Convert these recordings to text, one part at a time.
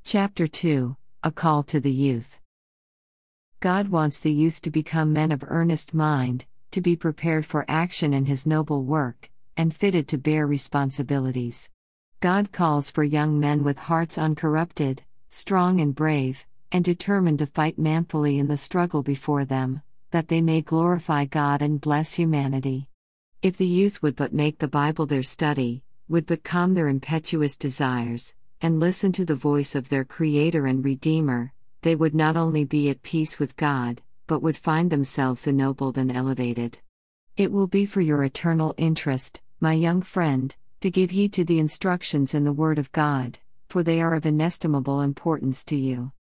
Chapter 2 A Call to the Youth. God wants the youth to become men of earnest mind, to be prepared for action in His noble work, and fitted to bear responsibilities. God calls for young men with hearts uncorrupted, strong and brave, and determined to fight manfully in the struggle before them, that they may glorify God and bless humanity. If the youth would but make the Bible their study, would but calm their impetuous desires, and listen to the voice of their Creator and Redeemer, they would not only be at peace with God, but would find themselves ennobled and elevated. It will be for your eternal interest, my young friend, to give heed to the instructions in the Word of God, for they are of inestimable importance to you.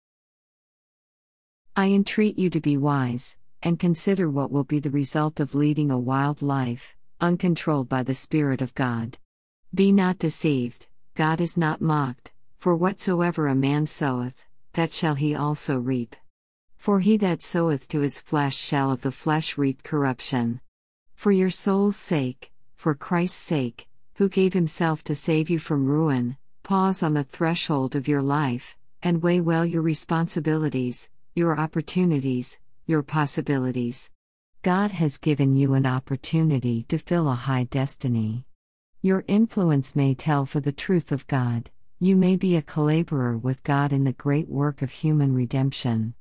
I entreat you to be wise, and consider what will be the result of leading a wild life, uncontrolled by the Spirit of God. Be not deceived, God is not mocked, for whatsoever a man soweth, that shall he also reap. For he that soweth to his flesh shall of the flesh reap corruption. For your soul's sake, for Christ's sake, who gave himself to save you from ruin, pause on the threshold of your life, and weigh well your responsibilities, your opportunities, your possibilities. God has given you an opportunity to fill a high destiny. Your influence may tell for the truth of God, you may be a collaborer with God in the great work of human redemption.